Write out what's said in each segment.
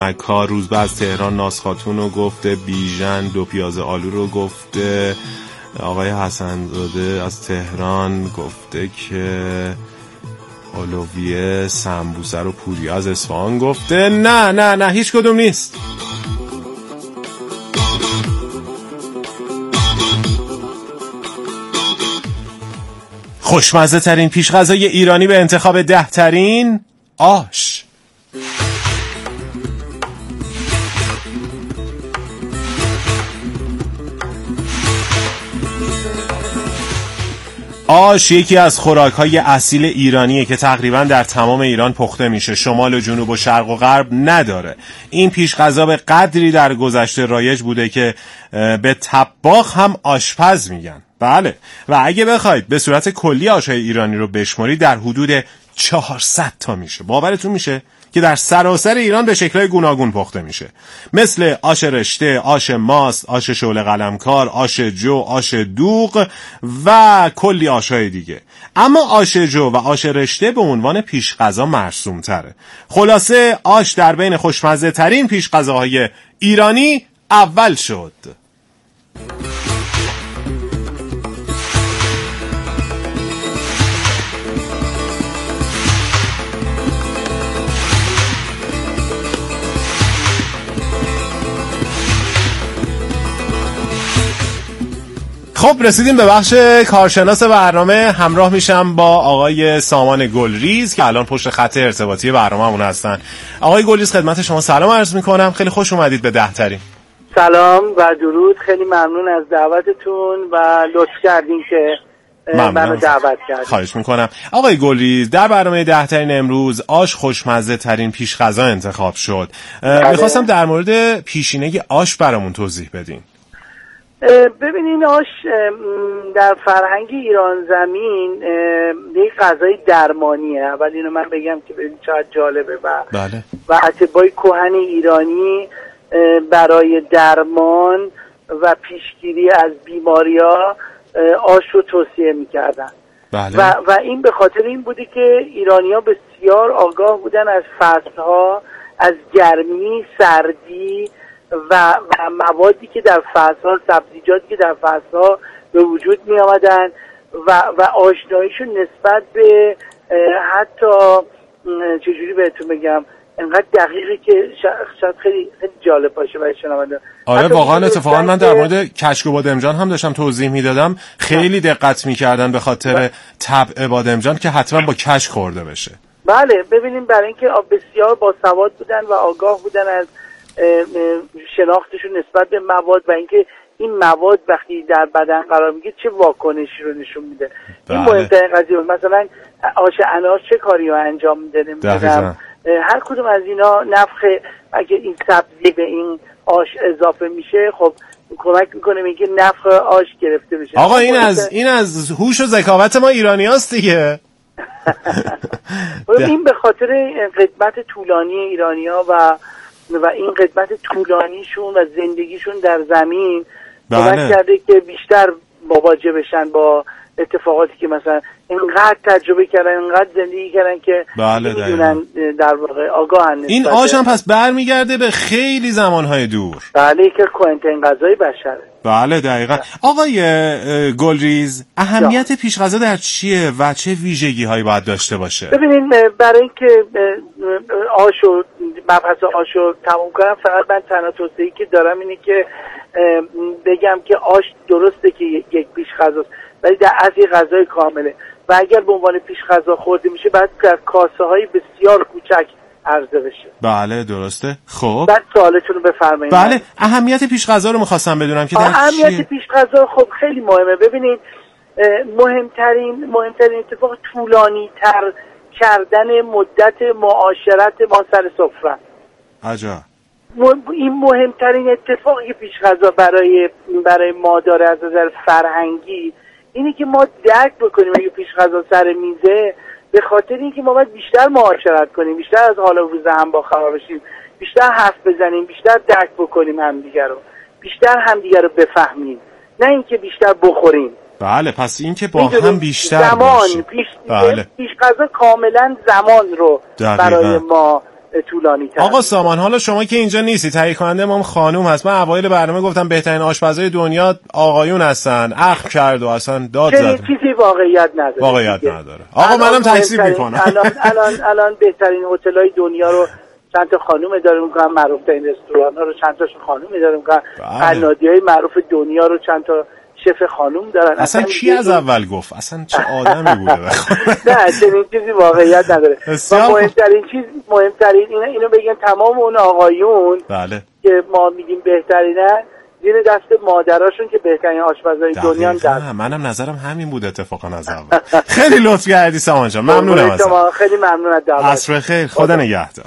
مکار روزبه از تهران ناز خاتون رو گفته، بیژن 2 پیاز آلو رو گفته، آقای حسن‌زاده از تهران گفته که اولویه سمبوسه رو پوریا از اصفهان گفته. نه هیچ کدوم نیست. خوشمزه ترین پیشغذای ایرانی به انتخاب 10 ترین آش. آش یکی از خوراک‌های اصیل ایرانیه که تقریباً در تمام ایران پخته میشه. شمال و جنوب و شرق و غرب نداره. این پیشغذا به قدری در گذشته رایج بوده که به طباخ هم آشپز میگن. بله، و اگه بخواید به صورت کلی آش‌های ایرانی رو بشماری در حدود 400 تا میشه. باورتون میشه که در سراسر ایران به شکل‌های گوناگون پخته میشه، مثل آش رشته، آش ماست، آش شعله قلمکار، آش جو، آش دوغ و کلی آش‌های دیگه. اما آش جو و آش رشته به عنوان پیشغذا مرسوم تره. خلاصه آش در بین خوشمزه ترین پیشغذاهای ایرانی اول شد. خب رسیدیم به بخش کارشناس برنامه. همراه میشم با آقای سامان گلریز که الان پشت خط ارتباطی برنامه‌مون هستن. آقای گلریز خدمت شما سلام عرض میکنم. خیلی خوش اومدید به 10 ترین. سلام و درود. خیلی ممنون از دعوتتون و لطف کردین که منو دعوت کردین. خواهش میکنم. آقای گلریز، در برنامه 10 ترین امروز آش خوشمزه ترین پیشغذا انتخاب شد. میخواستم در مورد پیشینه آش برامون توضیح بدین. ببینین، آش در فرهنگ ایران زمین یک غذای درمانیه. اول اینو من بگم که ببین چقدر جالبه و اتباع کهن ایرانی برای درمان و پیشگیری از بیماری‌ها آش رو توصیه می‌کردن. و این به خاطر این بوده که ایرانی‌ها بسیار آگاه بودن از فصل‌ها، از گرمی، سردی و موادی که در فصل‌ها، سبزیجاتی که در فصل‌ها به وجود می آمدن و آشناییشون نسبت به حتی چجوری بهتون بگم، انقدر دقیقی که شاید خیلی جالب باشه برای شنونده. آره واقعا اتفاقا من در مورد کشک و بادمجان هم داشتم توضیح میدادم، خیلی دقت میکردن به خاطر طبع بادمجان که حتما با کشک خورده بشه. بله، ببینیم برای اینکه بسیار باسواد بودن و آگاه بودن از شناختشون نسبت به مواد و اینکه این مواد وقتی در بدن قرار میگیره چه واکنشی رو نشون میده. این مهمترین قضیه. مثلا آش انار چه کاری رو انجام میده نمیدونم. هر کدوم از اینا نفخ، اگه این سبزی به این آش اضافه میشه خب کمک میکنه میگه نفخ آش گرفته بشه. آقا این از هوش و ذکاوت ما ایرانیاست دیگه. این به خاطر قدمت طولانی ایرانی‌ها و این قدمت طولانیشون و زندگیشون در زمین کمک کرده که بیشتر مواجه بشن با اتفاقاتی که مثلا اینقدر تجربه کردن، اینقدر زندگی کردن که میدونن در واقع آگاهن. این آش هم پس برمیگرده به خیلی زمانهای دور. بله، که کهن‌ترین غذای بشره. بله دقیقاً. آقای گلریز، اهمیت پیشغذا در چیه و چه ویژگی‌هایی باید داشته باشه؟ ببینین، برای اینکه مبحث آشو تموم کنم، فقط من تنها توصیه‌ای که دارم اینه که بگم که آش درسته که یک پیشغذاست ولی در اصل غذای کامله و اگر به عنوان پیشغذا خورده میشه باید در کاسه‌های بسیار کوچک عرضه بشه. بله درسته. خب بعد سوالتون رو بفرمایید. بله، اهمیت پیشغذا رو می‌خواستم بدونم که در اهمیت پیشغذا خب خیلی مهمه. ببینید، مهمترین اتفاق طولانی تر کردن مدت معاشرت ما سر سفره. عجب. این مهمترین اتفاقی پیشغذا برای ما داره از نظر فرهنگی اینه که ما درک بکنیم اگه پیشغذا سر میزه، به خاطر اینکه ما باید بیشتر معاشرت کنیم، بیشتر از حال و روز هم با خبر بشیم، بیشتر حرف بزنیم، بیشتر درک بکنیم همدیگه رو، بیشتر همدیگه رو بفهمیم، نه اینکه بیشتر بخوریم. بله، پس این که با هم بیشتر زمان پیشغذا کاملا زمان رو برای ما طولانی تر. آقا سامان، حالا شما که اینجا نیستی، تهیه کننده ما خانوم هست. من اوایل برنامه گفتم بهترین آشپزای دنیا آقایون هستن، اخم کرد و اصلا داد زد. چیزی واقعیت نداره. آقا منم تکذیب میکنم. الان بهترین هتل‌های دنیا رو چند تا خانم اداره میکنن، معروف ترین رستوران‌ها رو چند تاشون خانم اداره میکنن، قنادی‌های معروف دنیا رو چند تا شف خانم دارن. اصلا کی از اول گفت؟ اصلا چه آدمی بوده؟ نه چنین چیزی واقعیت نداره. و مهمترین اینو بگن تمام اون آقایون بله که ما میگیم بهترینه، زیر دست مادراشون که بهترین آشپزای دنیا هستن. منم نظرم همین بود اتفاقا از اول. خیلی لطف کردی سامان جان، ممنونم ازت. خیلی ممنون از دعوت. عصر خیر، خدا نگهدار.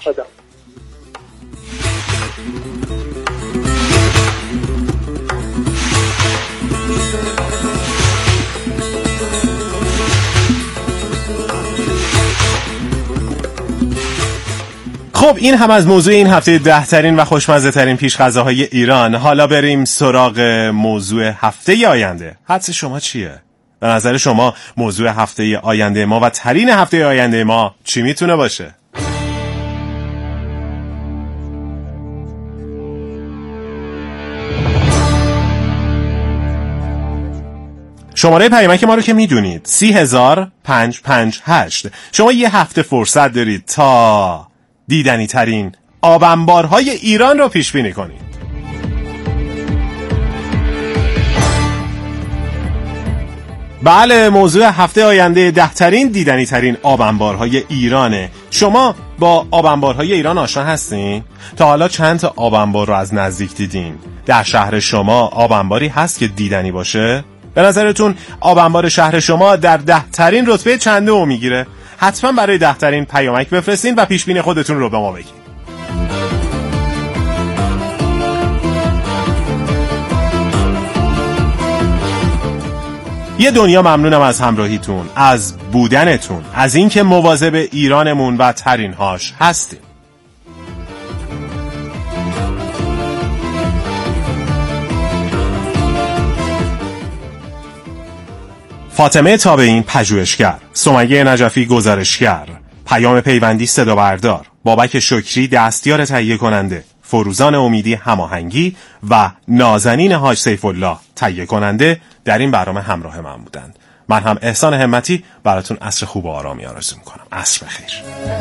خب این هم از موضوع این هفته 10 ترین و خوشمزه ترین پیش غذاهای ایران. حالا بریم سراغ موضوع هفته آینده. حدس شما چیه؟ به نظر شما موضوع هفته آینده ما و ترین هفته آینده ما چی میتونه باشه؟ شماره پیامک ما رو که میدونید 30558. شما یه هفته فرصت دارید تا دیدنی ترین آب انبارهای ایران رو پیش بینی کنید. بله، موضوع هفته آینده 10 ترین دیدنی ترین آب انبارهای ایرانه. شما با آب انبارهای ایران آشنا هستین؟ تا حالا چند تا آب انبار رو از نزدیک دیدین؟ در شهر شما آب انباری هست که دیدنی باشه؟ به نظرتون آب انبار شهر شما در 10 ترین رتبه چندم میگیره؟ حتما برای 10 ترین پیامک بفرستین و پیش بینی خودتون رو به ما بگین. یه دنیا ممنونم از همراهیتون، از بودنتون، از اینکه مواظب ایرانمون و ترینهاش هستیم. فاطمه تابعین پژوهشگر، سمیه نجفی گزارشگر، پیام پیوندی صدا بردار، بابک شکری دستیار تهیه کننده، فروزان امیدی هماهنگی و نازنین حاج سیف الله تهیه کننده در این برنامه همراه من بودند. من هم احسان همتی براتون عصر خوب و آرامی آرزو میکنم. عصر بخیر.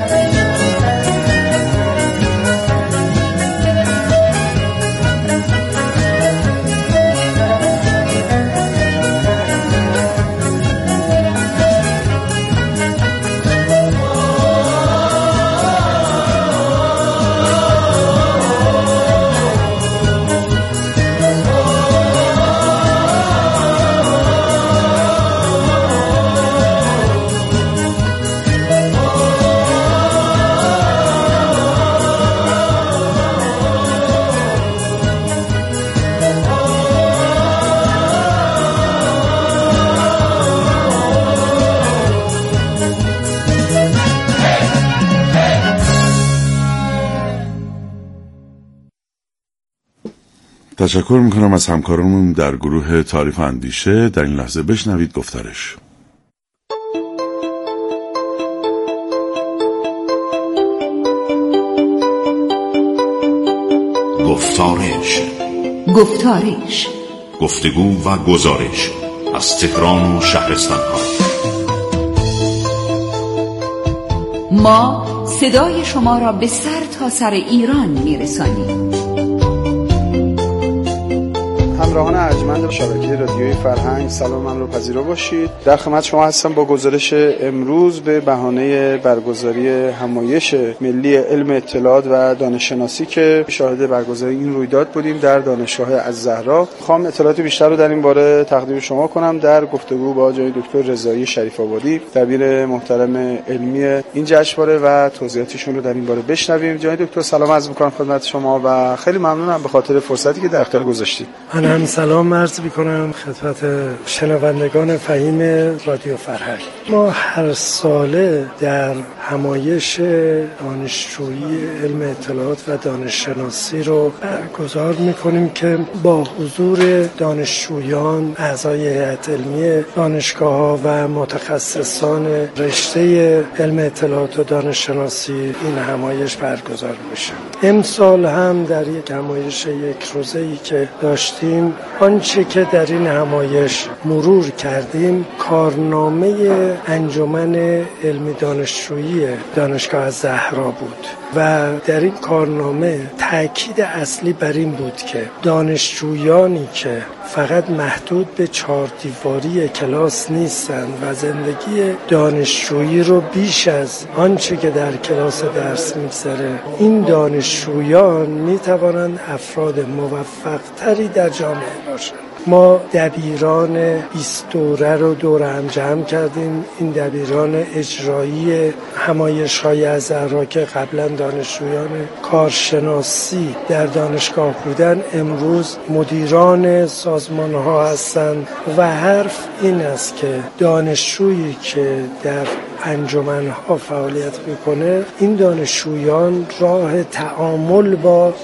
تشکر میکنم از همکارمون در گروه تعریف اندیشه. در این لحظه بشنوید گفتارش. گفتارش گفتگو و گزارش از تهران و شهرستان‌ها. ما صدای شما را به سر تا سر ایران میرسانیم. همراهان ارجمند شبکه رادیوی فرهنگ، سلام من رو پذیرا باشید. در خدمت شما هستم با گزارش امروز به بهانه برگزاری همایش ملی علم اطلاعات و دانش شناسی که شاهد برگزاری این رویداد بودیم در دانشگاه الزهرا. خواهم اطلاعات بیشتر رو در این باره تقدیم شما کنم در گفتگو با جناب دکتر رضایی شریف آبادی، دبیر محترم علمی این جشنواره و توضیحاتشون رو در این باره بشنویم. جناب دکتر سلام عرض می‌کنم خدمت شما و خیلی ممنونم به خاطر فرصتی که در اختیار گذاشتید. هم سلام عرض عرض میکنم خدمت شنوندگان فهیم رادیو فرهنگ. ما هر ساله در همایش دانشجویی علم اطلاعات و دانششناسی رو برگزار میکنیم که با حضور دانشجویان، اعضای هیئت علمی دانشگاه‌ها و متخصصان رشته علم اطلاعات و دانششناسی این همایش برگزار میشه. امسال هم در یک همایش یک روزه‌ای که داشتیم، آنچه که در این همایش مرور کردیم کارنامه انجمن علمی دانشجویی دانشگاه الزهرا بود و در این کارنامه تأکید اصلی بر این بود که دانشجویانی که فقط محدود به 4 دیواری کلاس نیستند و زندگی دانشجویی رو بیش از آنچه که در کلاس درس می‌گذره، این دانشجویان می‌توانند افراد موفق‌تری در جامعه باشند. ما دبیران 20 دوره رو دور هم جمع کردیم. این دبیران اجرایی همایش‌های الزهرا که قبلا دانشجویان کارشناسی در دانشگاه بودن، امروز مدیران سازمان‌ها هستند و حرف این است که دانشجویی که در انجمن‌ها فعالیت میکنه، این دانشجویان راه تعامل با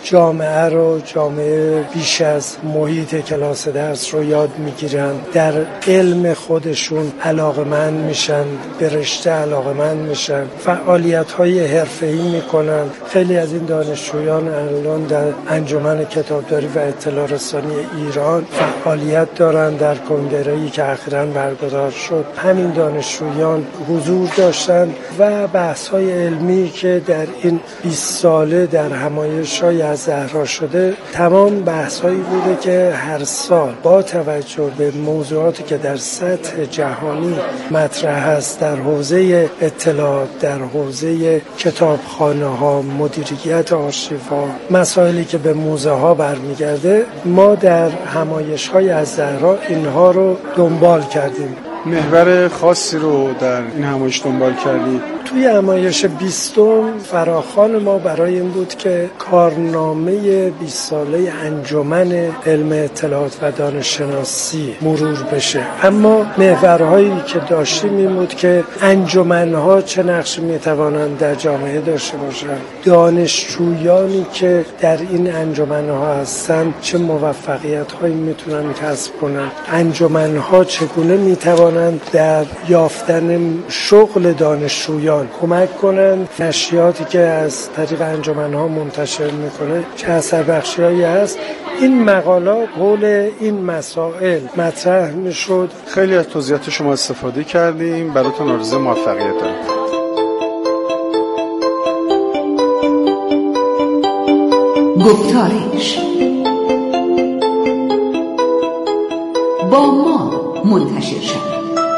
جامعه بیش از محیط کلاس درس رو یاد میگیرن، در علم خودشون علاقمند میشن، به رشته علاقمند میشن، فعالیت‌های حرفه‌ای میکنن. خیلی از این دانشجویان الان در انجمن کتابداری و اطلاع رسانی ایران فعالیت دارن. در کنگره‌ای که اخیراً برگزار شد، همین دانشجویان حضور داشتن و بحث‌های علمی که در این 20 ساله در همایش‌های الزهرا شده، تمام بحث‌هایی بوده که هر سال با توجه به موضوعاتی که در سطح جهانی مطرح است، در حوزه اطلاعات، در حوزه کتابخانه‌ها، مدیریت آرشیوها، مسائلی که به موزه‌ها برمیگرده، ما در همایش‌های الزهرا اینها رو دنبال کردیم. محور خاصی رو در این همایش دنبال کردید؟ توی همایش 20 فراخوان ما برای این بود که کارنامه 20 ساله انجمن علم اطلاعات و دانششناسی مرور بشه، اما محورهایی که داشتیم این بود که انجمن‌ها چه نقشی میتوانند در جامعه داشته باشند، دانشجویانی که در این انجمن‌ها هستند چه موفقیت‌هایی میتونن کسب کنند، انجمن‌ها چگونه میتوانند در یافتن شغل دانشجویان کمک کنند، نشریاتی که از طریق انجمن‌ها منتشر میکنه چه اثر بخشی‌هایی هست. این مقالات حول این مسائل مطرح میشد. خیلی از توضیحات شما استفاده کردیم. براتون آرزوی موفقیت دارم. گفتارش با ما منتشر شد.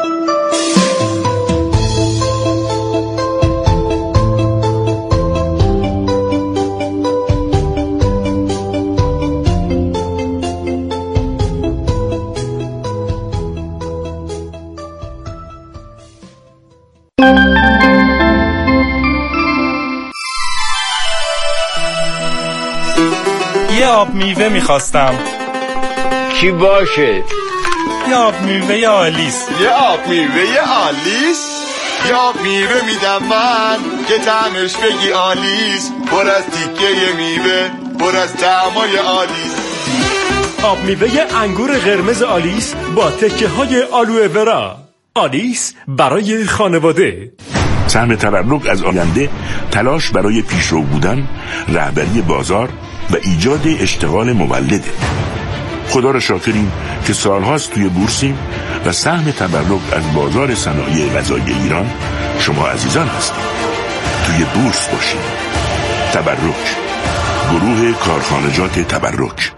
یه آب میوه میخواستم. چی باشه؟ یه آب میوه آلیس. یه آب میوه آلیس؟ یه آب میوه میدم من که طعمش بگی آلیس، پر از تیکه میوه، پر از طعمای آلیس. آب میوه انگور قرمز آلیس با تکه های آلوه ورا. آلیس برای خانواده. سهم تبرک از آینده، تلاش برای پیشرو بودن، رهبری بازار و ایجاد اشتغال مولده. خدا را شاکریم که سالهاست توی بورسیم و سهم تبرک از بازار صنایع غذایی ایران شما عزیزان هستید. توی بورس باشید. تبرک، گروه کارخانجات تبرک.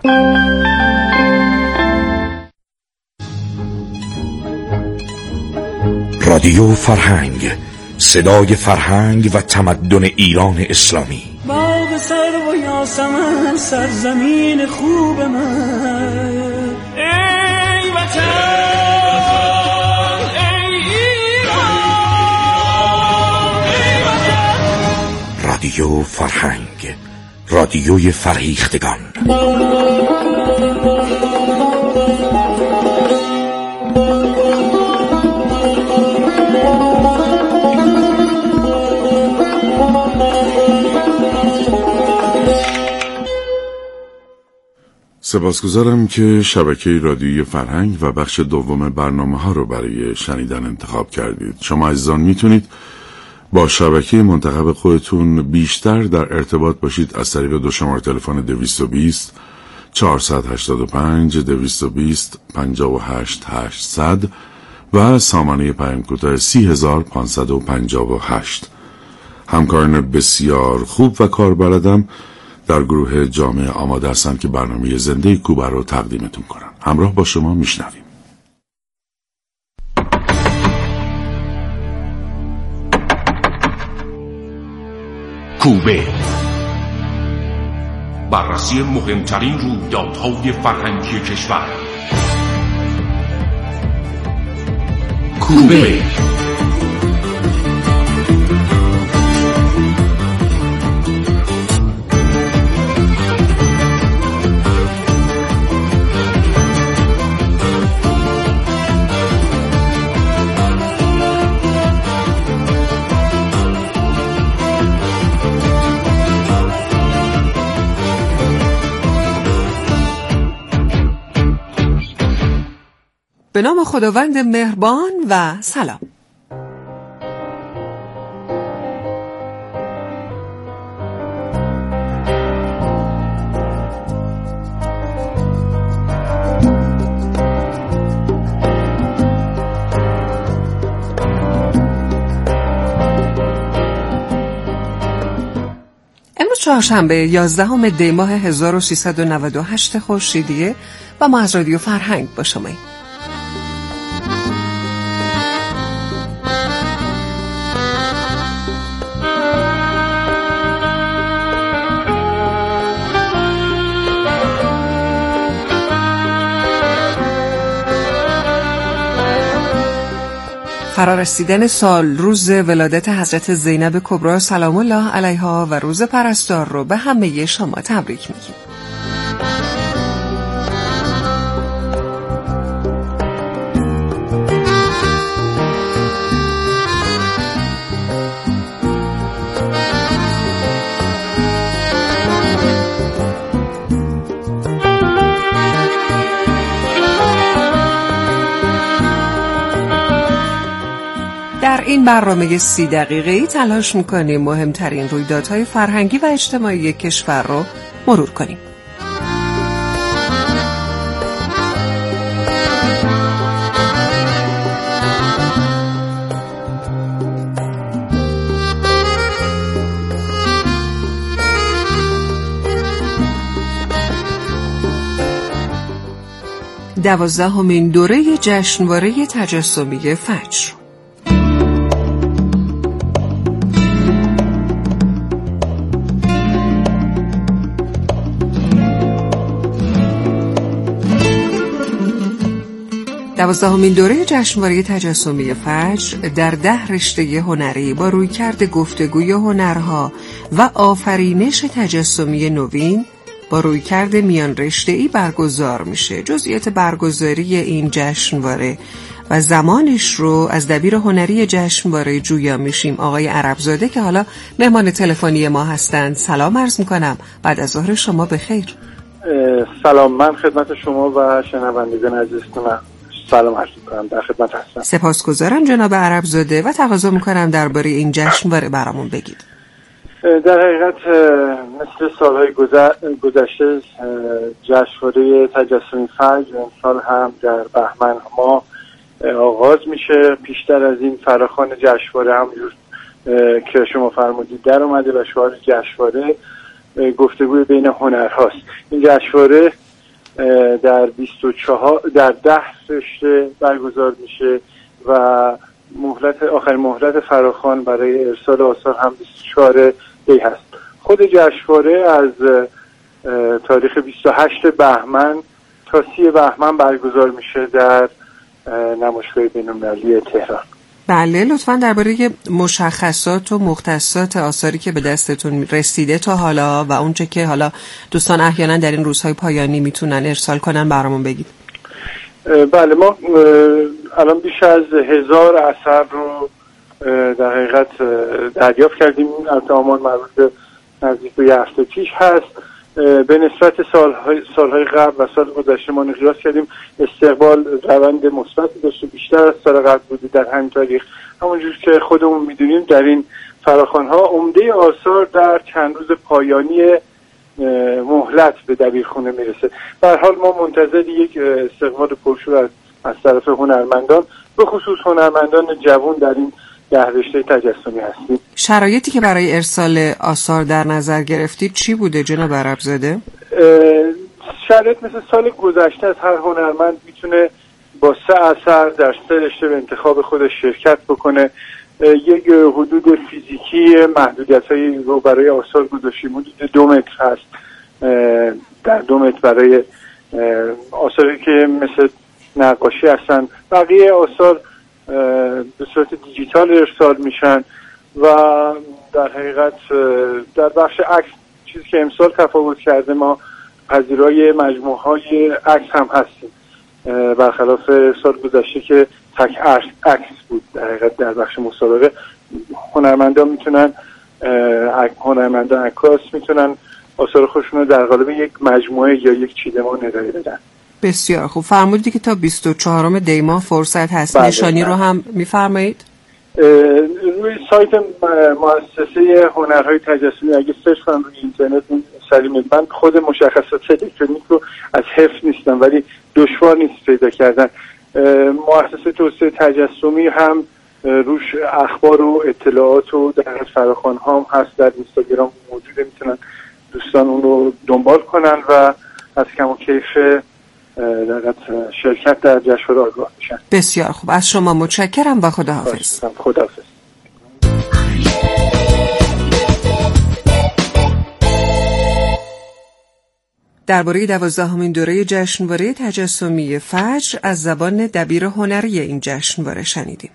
رادیو فرهنگ، صدای فرهنگ و تمدن ایران اسلامی. باغ سرو و یاسمن، سرزمین خوب من، ای وطن، ای ایران، ای وطن. رادیو فرهنگ، رادیوی فرهیختگان. سپاسگزارم که شبکه رادیویی فرهنگ و بخش دوم برنامه‌ها رو برای شنیدن انتخاب کردید. شما عزیزان میتونید با شبکه منتخب خودتون بیشتر در ارتباط باشید از طریق دو شماره تلفن 220 485 220 58 800 و سامانه پیام کوتاه 30558. همکاران بسیار خوب و کاربلدم در گروه جامعه آماده هستند که برنامه زنده کوبه رو تقدیمتون کنن. همراه با شما میشنویم. کوبه، بررسی مهمترین رویدادهای فرهنگی کشور. کوبه. به نام خداوند مهربان و سلام. امروز چهارشنبه 11 دی ماه 1398 خورشیدی و ما از رادیو فرهنگ با شماییم. فرارسیدن سال روز ولادت حضرت زینب کبری سلام الله علیها و روز پرستار رو به همه شما تبریک میگیم. در این برنامه 30 دقیقه‌ای تلاش می‌کنیم مهمترین رویدادهای فرهنگی و اجتماعی کشور رو مرور کنیم. دوازدهمین دوره جشنواره تجسمی فجر. دوازدهمین دوره جشنواره تجسمی فجر در 10 رشته هنری با رویکرد گفتگوی هنرها و آفرینش تجسمی نوین با رویکرد میان رشته‌ای برگزار میشه. جزئیات برگزاری این جشنواره و زمانش رو از دبیر هنری جشنواره جویا میشیم آقای عربزاده که حالا مهمان تلفنی ما هستند. سلام عرض میکنم، بعد از ظهر شما بخیر. سلام، من خدمت شما و شنوندگان عزیزتونم سلام عرض می‌کنم، در خدمت هستم. سپاسگزارم جناب عربزاده و تقاضا می‌کنم درباره این جشنواره برامون بگید. در حقیقت مثل سالهای گذشته جشنواره تجسمی فجر امسال هم در بهمن ما آغاز میشه. پیشتر از این فراخوان جشنواره همونجور که شما فرمودید در اومده و شعار جشنواره گفتگوی بین هنرهاست. این جشنواره در 10 رشته برگزار میشه و آخرین مهلت فراخوان برای ارسال آثار هم 24 دی هست. خود جشنواره از تاریخ 28 بهمن تا 30 بهمن برگزار میشه در نمایشگاه بین‌المللی تهران. بله، لطفاً درباره مشخصات و مختصات آثاری که به دستتون رسیده تا حالا و اونچه که حالا دوستان احیانا در این روزهای پایانی میتونن ارسال کنن برامون بگید. بله، ما الان بیش از 1000 اثر رو در حقیقت دریافت کردیم. البته آمار مربوط به نزدیک به یه هفته پیش هست به نسبت سالهای قبل و سال گذشته ما قیاس کردیم استقبال روند مثبتی داشته، بیشتر از سال قبل بوده در همین تاریخ. همونجور که خودمون میدونیم در این فراخوان‌ها عمده آثار در چند روز پایانی مهلت به دبیرخونه میرسه. به هر حال ما منتظر یک استقبال پرشور از طرف هنرمندان، به خصوص هنرمندان جوان در این 10 رشته تجسمی هستیم. شرایطی که برای ارسال آثار در نظر گرفتید چی بوده جناب عربزاده؟ شرایط مثل سال گذشته از هر هنرمند میتونه با 3 اثر در 3 رشته به انتخاب خودش شرکت بکنه. یک حدود فیزیکی محدودیت‌هایی رو برای آثار گذاشتیم، حدود 2 متر هست در 2 متر برای آثاری که مثل نقاشی هستن. بقیه آثار به صورت دیجیتال ارسال میشن و در حقیقت در بخش عکس چیزی که امسال تفاوت کرده، ما پذیرای مجموعه‌های عکس هم هستیم برخلاف سال گذشته که تک عکس بود. در حقیقت در بخش مسابقه هنرمندان عکاس میتونن آثار خودشون رو در قالب یک مجموعه یا یک چیدمان ارائه بدن. بسیار خوب. فرمودید که تا 24 دی ماه فرصت هست. نشانی رو هم میفرمایید؟ روی سایت مؤسسه هنرهای تجسمی اگه سرچ کنم روی اینترنت سریع من خود مشخصات الکترونیک رو از حفظ نیستم ولی دشوار نیست پیدا کردن. مؤسسه توسعه تجسمی هم روش اخبار و اطلاعات و در فراخوان هم هست، در اینستاگرام موجوده، میتونن دوستان اون رو دنبال کنن و از کم و کیف در شرکت در جشنواره آگاه میشن. بسیار خوب، از شما متشکرم و خداحافظ. خداحافظ. درباره 12مین دوره جشنواره تجسمی فجر از زبان دبیر هنری این جشنواره شنیدیم.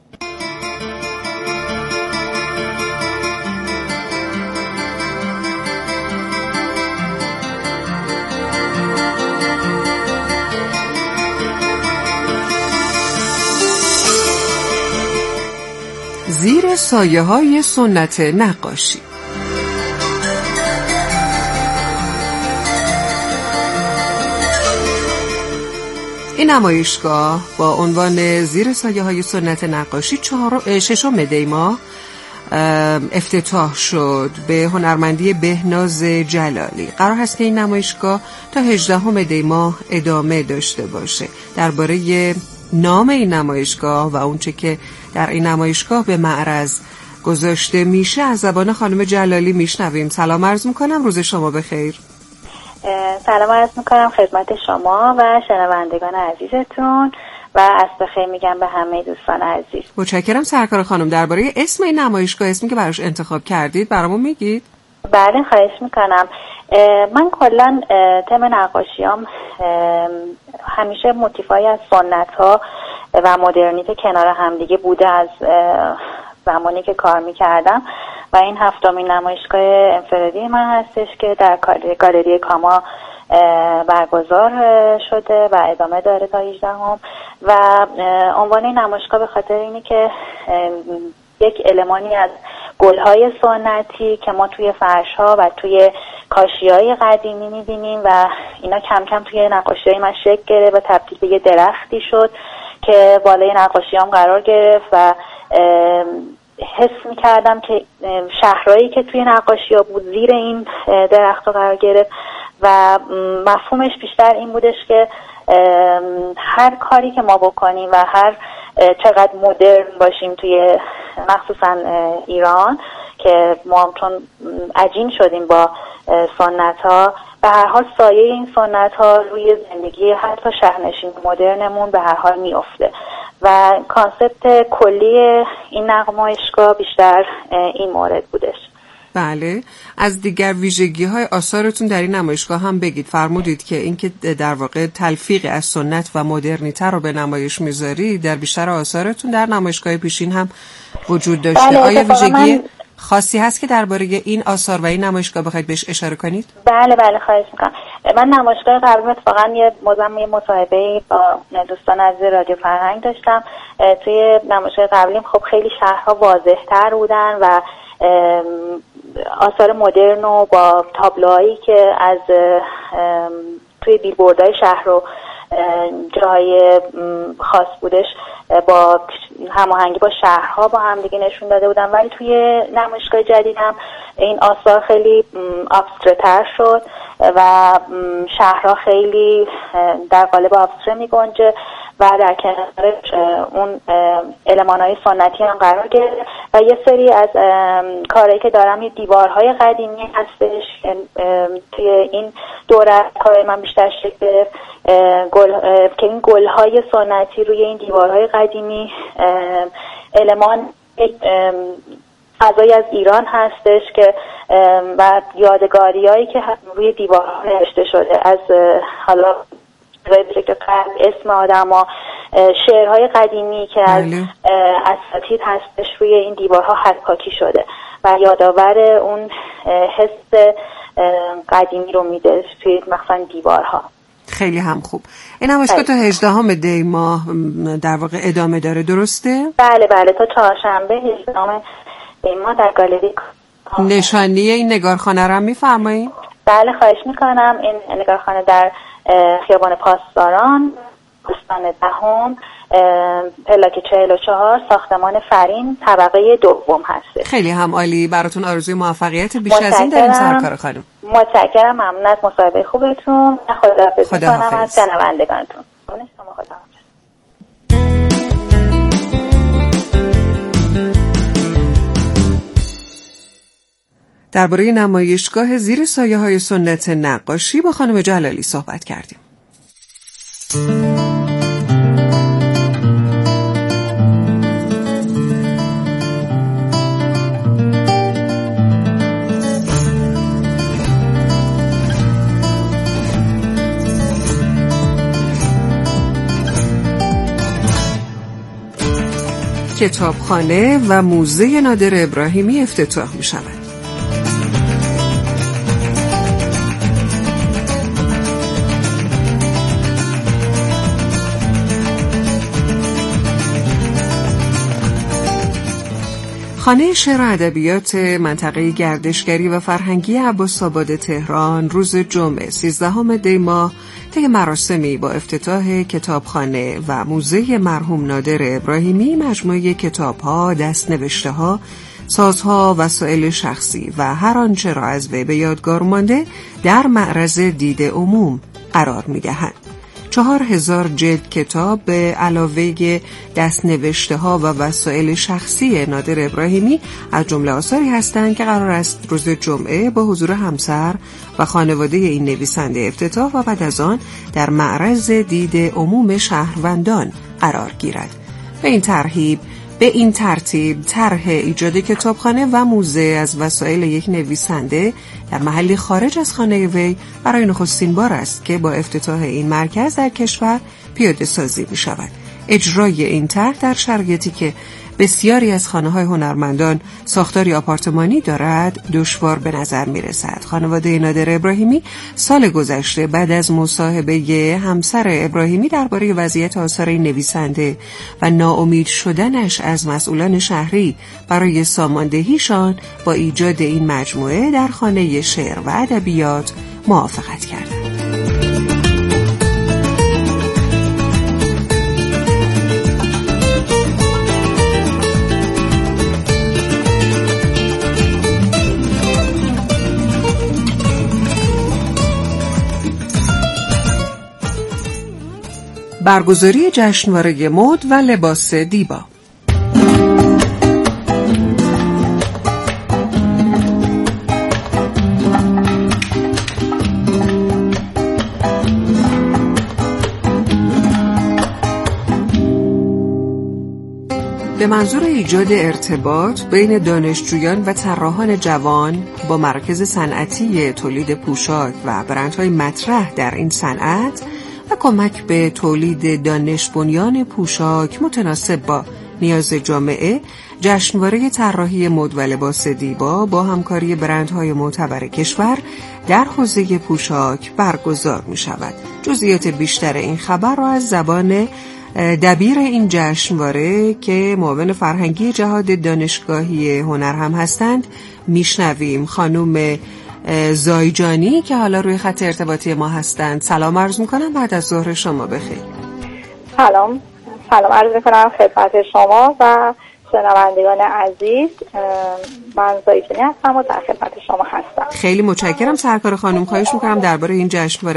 زیر سایه‌های سنت نقاشی. این نمایشگاه با عنوان زیر سایه‌های سنت نقاشی 6 دی ماه افتتاح شد به هنرمندی بهناز جلالی. قرار هست که این نمایشگاه تا 18 دی ماه ادامه داشته باشه. درباره نام این نمایشگاه و اونچه که در این نمایشگاه به معرض گذاشته میشه از زبان خانم جلالی میشنویم. سلام عرض میکنم، روز شما بخیر. سلام عرض میکنم خدمت شما و شنوندگان عزیزتون و از بخیر میگم به همه دوستان عزیز. متشکرم سرکار خانم. درباره اسم این نمایشگاه، اسمی که براش انتخاب کردید برامون میگید؟ بله خواهش میکنم. من کلا تم نقاشیام همیشه موتیفای از سنت ها و مدرنیته کنار همدیگه بوده از زمانی که کار میکردم و این 7مین نمایشگاه انفرادی من هستش که در گالری کاما برگزار شده و ادامه داره تا 18 و عنوان این نمایشگاه به خاطر اینه که یک المانی از گل‌های سنتی که ما توی فرش‌ها و توی کاشی‌های قدیمی می‌بینیم و اینا کم کم توی نقاشی‌های من شکل گرفت و تبدیل به یه درختی شد که بالای نقاشی‌هام قرار گرفت و حس می‌کردم که شهرهایی که توی نقاشی‌ها بود زیر این درخت‌ها قرار گرفت و مفهومش بیشتر این بودش که هر کاری که ما بکنیم و هر چقدر مدرن باشیم توی مخصوصا ایران که ما هم چون عجین شدیم با سنت ها، به هر حال سایه این سنت ها روی زندگی حتی شهرنشین مدرنمون به هر حال میفته و کانسپت کلی این نمایشگاه بیشتر این مورد بودش. بله، از دیگر ویژگی‌های آثارتون در این نمایشگاه هم بگید. فرمودید که اینکه در واقع تلفیق از سنت و مدرنیته رو به نمایش میذاری در بیشتر آثارتون در نمایشگاه پیشین هم وجود داشته. بله، آیا ویژگی خاصی هست که درباره این آثار و این نمایشگاه بخواید بهش اشاره کنید؟ بله خواهش میکنم. من نمایشگاه قبل اتفاقا یه مصاحبه با دوستان از رادیو فرهنگ داشتم. توی نمایشگاه قبلیم خب خیلی شهرها واضح‌تر بودن و آثار مدرن و با تابلوهایی که از توی بیلبوردهای شهر و جای خاص بودش با هماهنگی با شهرها با هم دیگه نشون داده بودن، ولی توی نمایشگاه جدیدم این آثار خیلی ابستره‌تر شد و شهرها خیلی در قالب ابستره می‌گنجه و در کنارش اون المان‌های سنتی هم قرار گرفت و یه سری از کارهایی که دارم یه دیوارهای قدیمی هستش توی این دوره کار من بیشتر شکل گرفت که این گل‌های سنتی روی این دیوارهای قدیمی المان فضایی از ایران هستش که و یادگاریایی که روی دیوارها نوشته شده از حالا اسم آدما، شعرهای قدیمی که از اساتید هستش روی این دیوارها حکاکی شده و یادآور اون حس قدیمی رو میده توی مثلا دیوارها. خیلی هم خوب. این نمایشگاه تا 18 دی ماه در واقع ادامه داره، درسته؟ بله تا چهارشنبه 18 دی ماه در گالری. نشانی این نگارخانه رو هم میفرمایید؟ بله خواهش میکنم. این نگارخانه در خیابان پاسداران، بستان دهم، پلاک 44، ساختمان فرین، طبقه دوم هست. خیلی هم عالی. براتون آرزوی موفقیت بیش از این داریم سرکار خانم. متشکرم. ممنون از مصاحبه خوبتون. خداحافظ می‌کنم از شنوندگانتون. درباره نمایشگاه زیر سایه‌های سنت نقاشی با خانم جلالی صحبت کردیم. کتابخانه و موزه نادر ابراهیمی افتتاح می شود. خانه شعر و ادبیات منطقه گردشگری و فرهنگی عباس‌آباد تهران روز جمعه 13 دی ماه طی مراسمی با افتتاح کتابخانه و موزه مرحوم نادر ابراهیمی مجموعه کتاب‌ها، دست‌نوشته‌ها، سازها، وسایل شخصی و هر آنچه را از وی به یادگار مانده در معرض دید عموم قرار می‌دهند. 4000 جلد کتاب به علاوه دست‌نوشته‌ها و وسایل شخصی نادر ابراهیمی از جمله آثاری هستند که قرار است روز جمعه با حضور همسر و خانواده این نویسنده افتتاح و بعد از آن در معرض دید عموم شهروندان قرار گیرد. به این ترتیب طرح ایجاد کتابخانه و موزه از وسایل یک نویسنده در محلی خارج از خانه وی برای نخستین بار است که با افتتاح این مرکز در کشور پیاده سازی می شود. اجرای این طرح در شرایطی که بسیاری از خانه‌های هنرمندان ساختاری آپارتمانی دارد دشوار به نظر می رسد. خانواده نادر ابراهیمی سال گذشته بعد از مصاحبه همسر ابراهیمی درباره وضعیت آثار نویسنده و ناامید شدنش از مسئولان شهری برای ساماندهیشان با ایجاد این مجموعه در خانه شعر و ادبیات موافقت کردند. برگزاری جشنواره مد و لباس دیبا. به منظور ایجاد ارتباط بین دانشجویان و طراحان جوان با مرکز صنعتی تولید پوشاک و برندهای مطرح در این صنعت و کمک به تولید دانش بنیان پوشاک متناسب با نیاز جامعه، جشنواره طراحی مد و لباس دیبا با همکاری برندهای معتبر کشور در حوزه پوشاک برگزار می شود. جزئیات بیشتر این خبر را از زبان دبیر این جشنواره که معاون فرهنگی جهاد دانشگاهی هنر هم هستند میشنویم. خانم زایجانی که حالا روی خط ارتباطی ما هستند، سلام عرض میکنم، بعد از ظهر شما بخیر. سلام عرض میکنم خدمت شما و شنوندگان عزیز. من زایجانی هستم و در خدمت شما هستم. خیلی متشکرم سرکار خانم. خواهش میکنم درباره این جشنواره